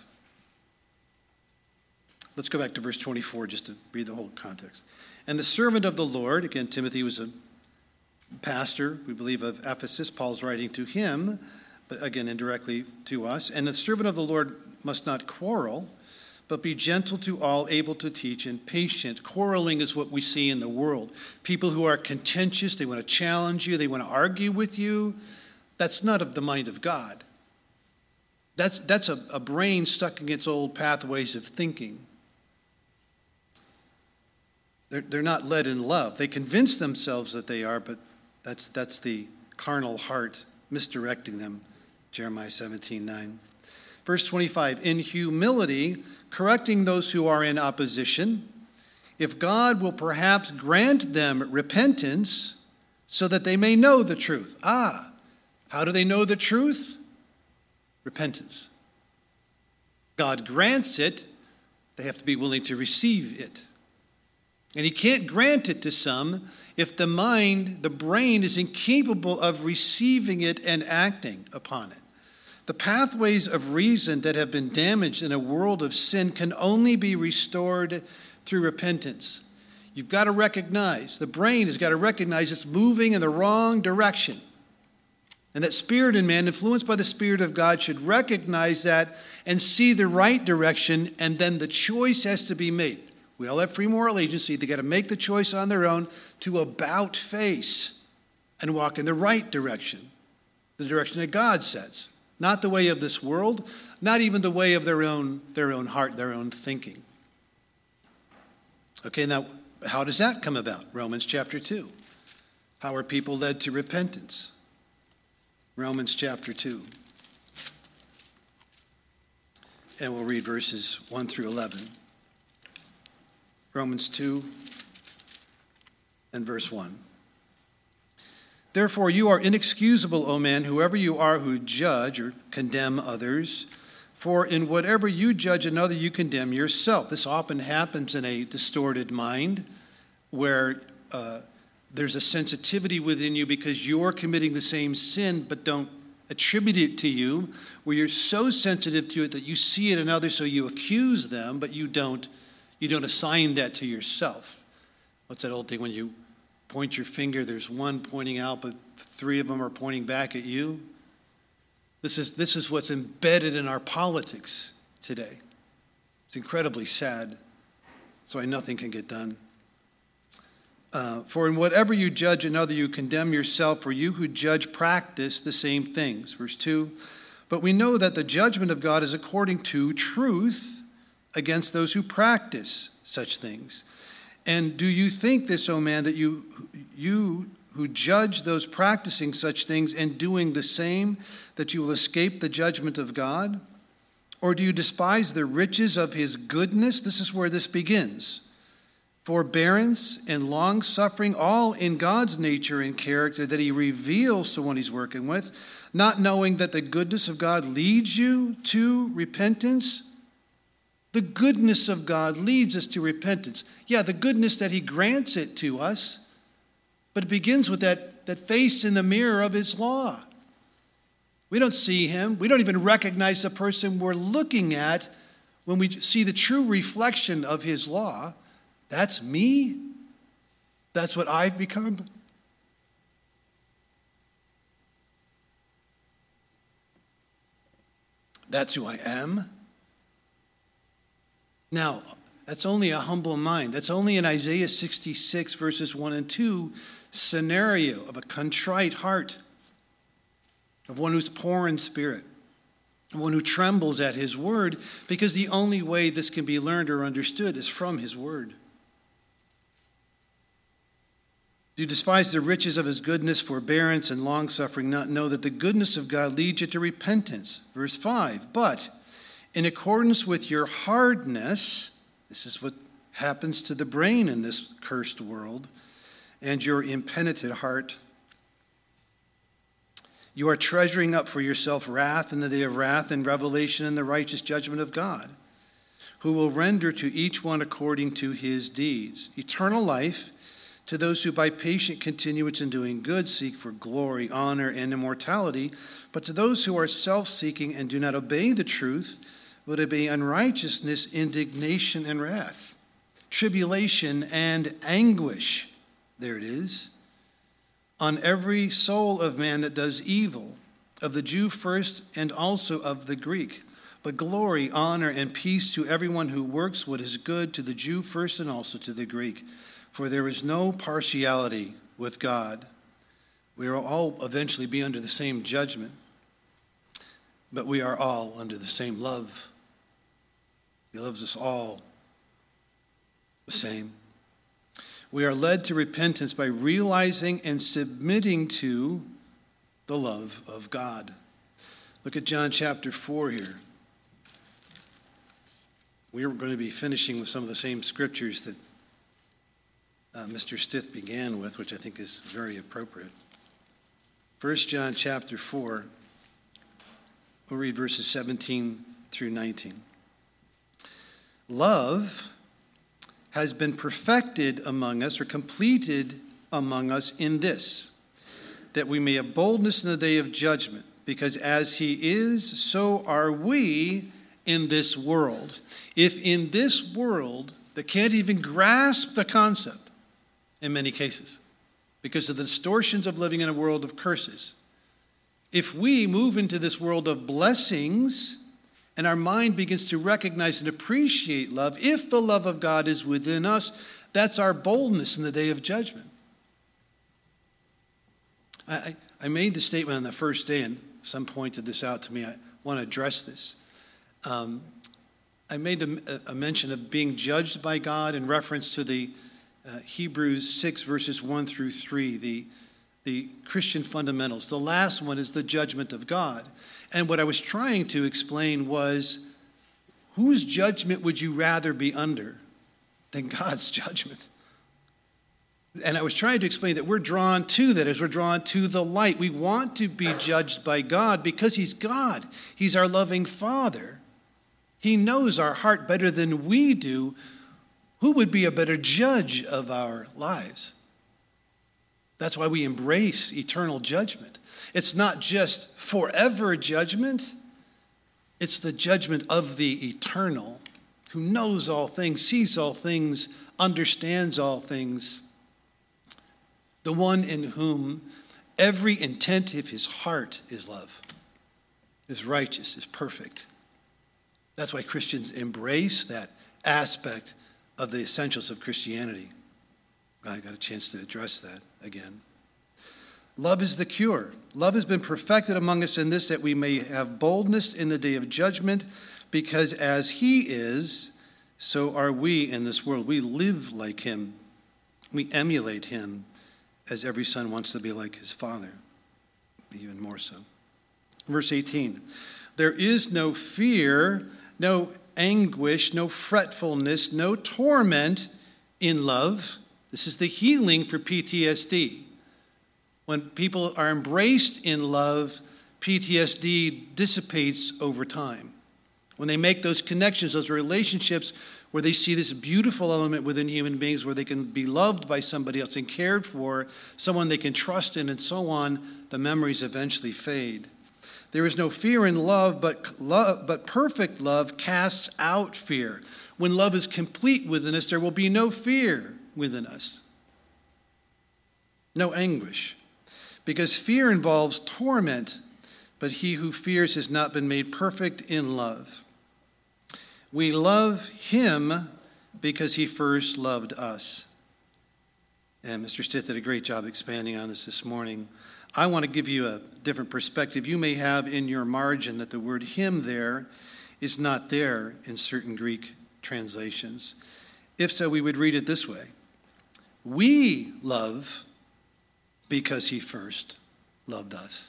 Let's go back to verse 24 just to read the whole context. And the servant of the Lord, again, Timothy was a pastor, we believe, of Ephesus. Paul's writing to him, but again, indirectly to us. And the servant of the Lord must not quarrel, but be gentle to all, able to teach, and patient. Quarreling is what we see in the world. People who are contentious, they want to challenge you, they want to argue with you. That's not of the mind of God. That's a brain stuck in its old pathways of thinking. They're not led in love. They convince themselves that they are, but that's the carnal heart misdirecting them. Jeremiah 17:9. Verse 25, in humility, correcting those who are in opposition, if God will perhaps grant them repentance so that they may know the truth. How do they know the truth? Repentance. God grants it. They have to be willing to receive it. And he can't grant it to some if the mind, the brain, is incapable of receiving it and acting upon it. The pathways of reason that have been damaged in a world of sin can only be restored through repentance. You've got to recognize, the brain has got to recognize it's moving in the wrong direction. And that spirit in man, influenced by the Spirit of God, should recognize that and see the right direction, and then the choice has to be made. We all have free moral agency. They got to make the choice on their own to about face and walk in the right direction, the direction that God sets. Not the way of this world, not even the way of their own heart, their own thinking. Okay, now, how does that come about? Romans chapter 2. How are people led to repentance? Romans chapter 2. And we'll read verses 1 through 11. Romans 2 and verse 1. Therefore you are inexcusable, O man, whoever you are who judge or condemn others. For in whatever you judge another, you condemn yourself. This often happens in a distorted mind where there's a sensitivity within you because you're committing the same sin but don't attribute it to you, where you're so sensitive to it that you see it in others, so you accuse them, but you don't assign that to yourself. What's that old thing when you point your finger, there's one pointing out, but three of them are pointing back at you? This is what's embedded in our politics today. It's incredibly sad. That's why nothing can get done. For in whatever you judge another, you condemn yourself, for you who judge practice the same things. Verse 2, but we know that the judgment of God is according to truth against those who practice such things. And do you think this, O man, that you who judge those practicing such things and doing the same, that you will escape the judgment of God? Or do you despise the riches of his goodness? This is where this begins. Forbearance and long-suffering, all in God's nature and character that he reveals to one he's working with, not knowing that the goodness of God leads you to repentance. The goodness of God leads us to repentance. Yeah, the goodness that he grants it to us, but it begins with that face in the mirror of his law. We don't see him. We don't even recognize the person we're looking at when we see the true reflection of his law. That's me. That's what I've become. That's who I am? Now, that's only a humble mind. That's only an Isaiah 66 verses 1 and 2 scenario of a contrite heart, of one who's poor in spirit, one who trembles at his word, because the only way this can be learned or understood is from his word. Do you despise the riches of his goodness, forbearance, and long-suffering, not know that the goodness of God leads you to repentance? Verse 5, but in accordance with your hardness, this is what happens to the brain in this cursed world, and your impenitent heart, you are treasuring up for yourself wrath in the day of wrath and revelation in the righteous judgment of God, who will render to each one according to his deeds. Eternal life to those who by patient continuance in doing good seek for glory, honor, and immortality, but to those who are self-seeking and do not obey the truth, but obey unrighteousness, indignation, and wrath, tribulation and anguish, there it is, on every soul of man that does evil, of the Jew first and also of the Greek. But glory, honor, and peace to everyone who works what is good, to the Jew first and also to the Greek. For there is no partiality with God. We will all eventually be under the same judgment, but we are all under the same love. He loves us all the same. We are led to repentance by realizing and submitting to the love of God. Look at John chapter 4 here. We are going to be finishing with some of the same scriptures that Mr. Stith began with, which I think is very appropriate. 1 John chapter 4, we'll read verses 17 through 19. Love has been perfected among us, or completed among us in this, that we may have boldness in the day of judgment, because as he is, so are we in this world. If in this world that can't even grasp the concept in many cases, because of the distortions of living in a world of curses, if we move into this world of blessings, and our mind begins to recognize and appreciate love, if the love of God is within us, that's our boldness in the day of judgment. I made the statement on the first day, and some pointed this out to me. I want to address this. I made a mention of being judged by God in reference to the Hebrews 6, verses 1 through 3, the Christian fundamentals. The last one is the judgment of God. And what I was trying to explain was, whose judgment would you rather be under than God's judgment? And I was trying to explain that we're drawn to that as we're drawn to the light. We want to be judged by God because he's God. He's our loving Father. He knows our heart better than we do. Who would be a better judge of our lives? That's why we embrace eternal judgment. It's not just forever judgment. It's the judgment of the eternal, who knows all things, sees all things, understands all things. The one in whom every intent of his heart is love, is righteous, is perfect. That's why Christians embrace that aspect of the essentials of Christianity. I got a chance to address that again. Love is the cure. Love has been perfected among us in this, that we may have boldness in the day of judgment, because as he is, so are we in this world. We live like him. We emulate him, as every son wants to be like his father, even more so. Verse 18, there is no fear, no anguish, no fretfulness, no torment in love. This is the healing for PTSD. When people are embraced in love, PTSD dissipates over time. When they make those connections, those relationships where they see this beautiful element within human beings where they can be loved by somebody else and cared for, someone they can trust in, and so on, the memories eventually fade. There is no fear in love, but perfect love casts out fear. When love is complete within us, there will be no fear within us, no anguish. Because fear involves torment, but he who fears has not been made perfect in love. We love him because he first loved us. And Mr. Stitt did a great job expanding on this morning. I want to give you a different perspective. You may have in your margin that the word him there is not there in certain Greek translations. If so, we would read it this way. We love because he first loved us.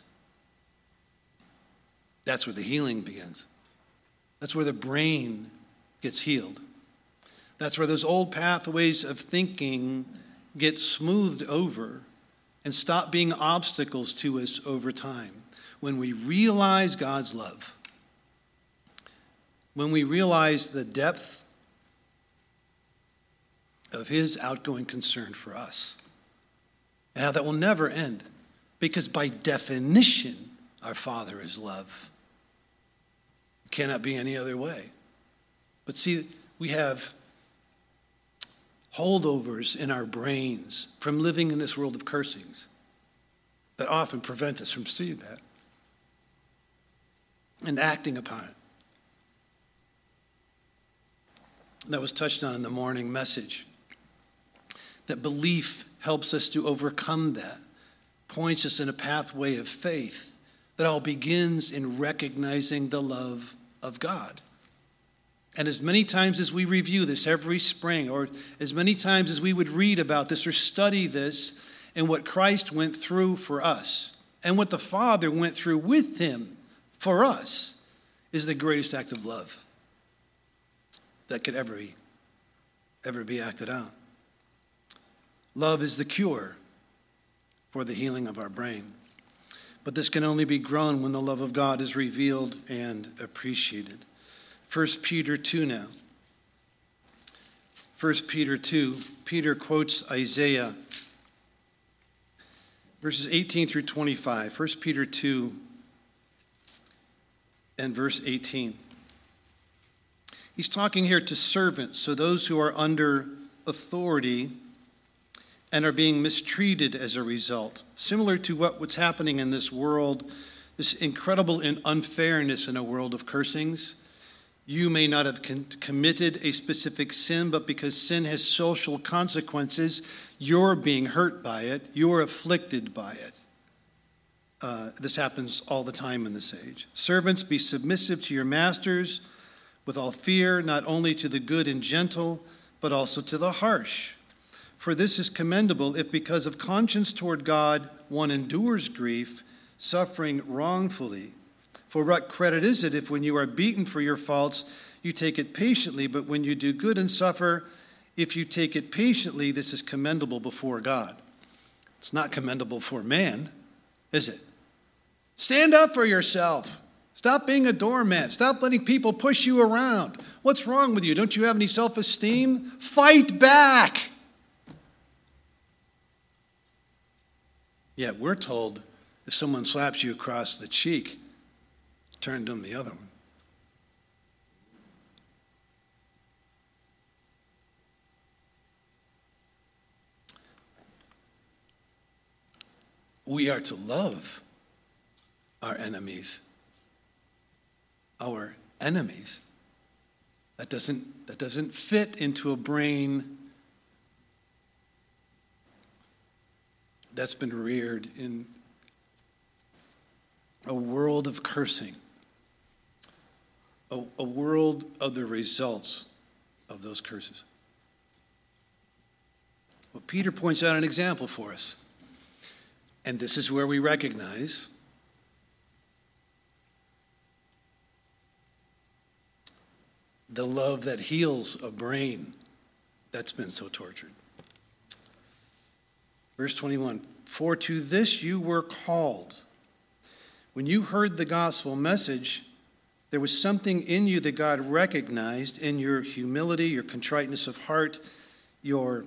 That's where the healing begins. That's where the brain gets healed. That's where those old pathways of thinking get smoothed over and stop being obstacles to us over time. When we realize God's love, when we realize the depth of his outgoing concern for us, and how that will never end, because by definition, our Father is love. It cannot be any other way. But see, we have holdovers in our brains from living in this world of cursings that often prevent us from seeing that and acting upon it. That was touched on in the morning message. That belief helps us to overcome that, points us in a pathway of faith that all begins in recognizing the love of God. And as many times as we review this every spring, or as many times as we would read about this or study this and what Christ went through for us and what the Father went through with him for us, is the greatest act of love that could ever be acted out. Love is the cure for the healing of our brain. But this can only be grown when the love of God is revealed and appreciated. 1 Peter 2 now. 1 Peter 2, Peter quotes Isaiah, verses 18 through 25. 1 Peter 2 and verse 18. He's talking here to servants, so those who are under authority and are being mistreated as a result. Similar to what's happening in this world, this incredible unfairness in a world of cursings. You may not have committed a specific sin, but because sin has social consequences, you're being hurt by it, you're afflicted by it. This happens all the time in this age. Servants, be submissive to your masters with all fear, not only to the good and gentle, but also to the harsh. For this is commendable if because of conscience toward God one endures grief, suffering wrongfully. For what credit is it if when you are beaten for your faults, you take it patiently, but when you do good and suffer, if you take it patiently, this is commendable before God. It's not commendable for man, is it? Stand up for yourself. Stop being a doormat. Stop letting people push you around. What's wrong with you? Don't you have any self-esteem? Fight back. Yet we're told if someone slaps you across the cheek, turn them the other one. We are to love our enemies. Our enemies. That doesn't fit into a brain that's been reared in a world of cursing, a world of the results of those curses. Well, Peter points out an example for us. And this is where we recognize the love that heals a brain that's been so tortured. Verse 21, for to this you were called. When you heard the gospel message, there was something in you that God recognized in your humility, your contriteness of heart, your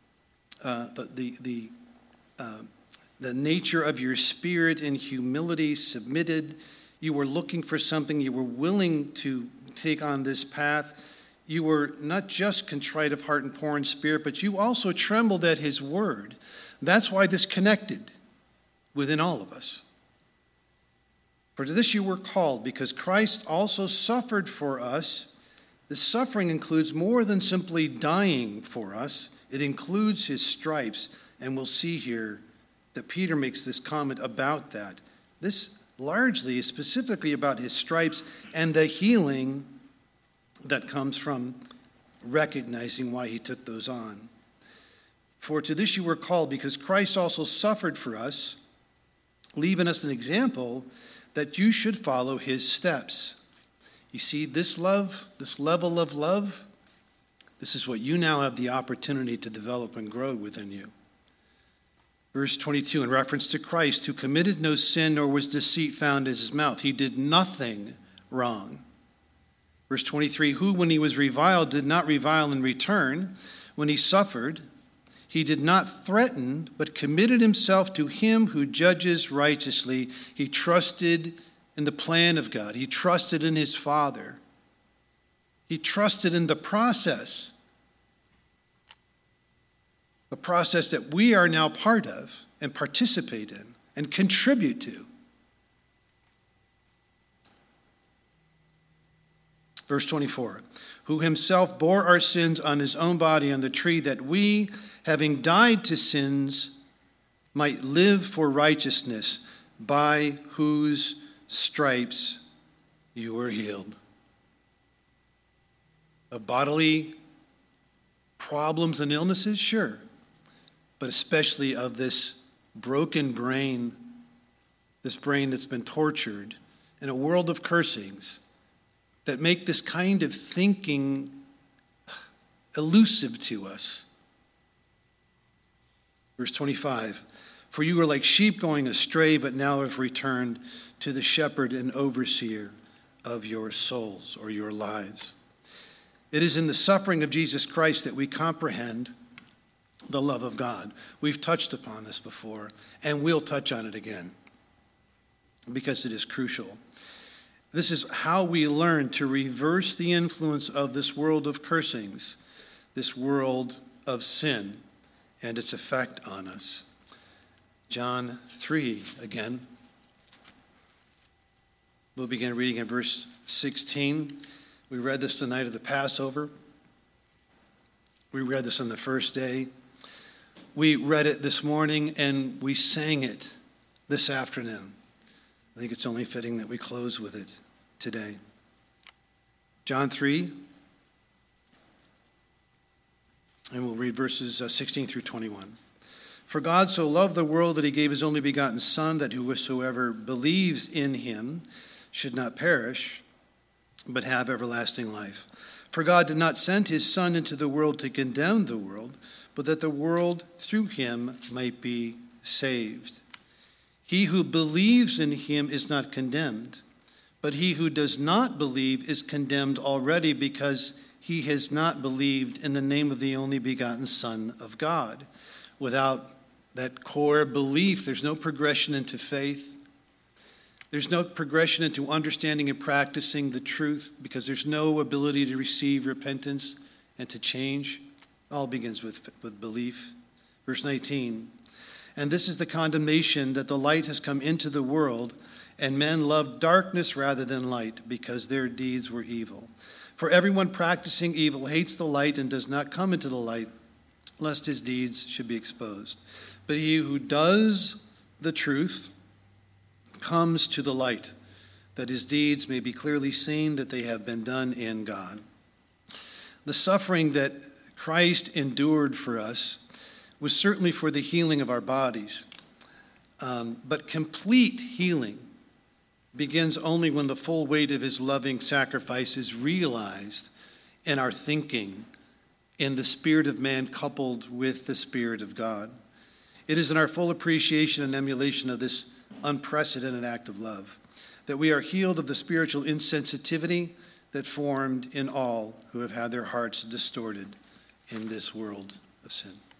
the nature of your spirit in humility, submitted. You were looking for something. You were willing to take on this path. You were not just contrite of heart and poor in spirit, but you also trembled at his word. That's why this connected within all of us. For to this you were called, because Christ also suffered for us. This suffering includes more than simply dying for us. It includes his stripes. And we'll see here that Peter makes this comment about that. This largely is specifically about his stripes and the healing that comes from recognizing why he took those on. For to this you were called, because Christ also suffered for us, leaving us an example that you should follow his steps. You see, this love, this level of love, this is what you now have the opportunity to develop and grow within you. Verse 22, in reference to Christ, who committed no sin, nor was deceit found in his mouth. He did nothing wrong. Verse 23, who, when he was reviled, did not revile in return. When he suffered, he did not threaten, but committed himself to him who judges righteously. He trusted in the plan of God. He trusted in his Father. He trusted in the process. A process that we are now part of and participate in and contribute to. Verse 24, who himself bore our sins on his own body on the tree, that we, having died to sins, might live for righteousness, by whose stripes you were healed. Of bodily problems and illnesses, sure, but especially of this broken brain, this brain that's been tortured in a world of cursings that make this kind of thinking elusive to us. Verse 25, for you were like sheep going astray, but now have returned to the shepherd and overseer of your souls or your lives. It is in the suffering of Jesus Christ that we comprehend the love of God. We've touched upon this before, and we'll touch on it again because it is crucial. This is how we learn to reverse the influence of this world of cursings, this world of sin, and its effect on us. John 3 again. We'll begin reading in verse 16. We read this the night of the Passover. We read this on the first day. We read it this morning, and we sang it this afternoon. I think it's only fitting that we close with it today. John 3, and we'll read verses 16 through 21. For God so loved the world that he gave his only begotten Son, that whosoever believes in him should not perish, but have everlasting life. For God did not send his Son into the world to condemn the world, but that the world through him might be saved. He who believes in him is not condemned, but he who does not believe is condemned already, because he has not believed in the name of the only begotten Son of God. Without that core belief, there's no progression into faith. There's no progression into understanding and practicing the truth, because there's no ability to receive repentance and to change. It all begins with belief. Verse 19, and this is the condemnation, that the light has come into the world, and men loved darkness rather than light, because their deeds were evil. For everyone practicing evil hates the light and does not come into the light, lest his deeds should be exposed. But he who does the truth comes to the light, that his deeds may be clearly seen that they have been done in God. The suffering that Christ endured for us was certainly for the healing of our bodies. But complete healing begins only when the full weight of his loving sacrifice is realized in our thinking, in the spirit of man coupled with the Spirit of God. It is in our full appreciation and emulation of this unprecedented act of love that we are healed of the spiritual insensitivity that formed in all who have had their hearts distorted in this world of sin.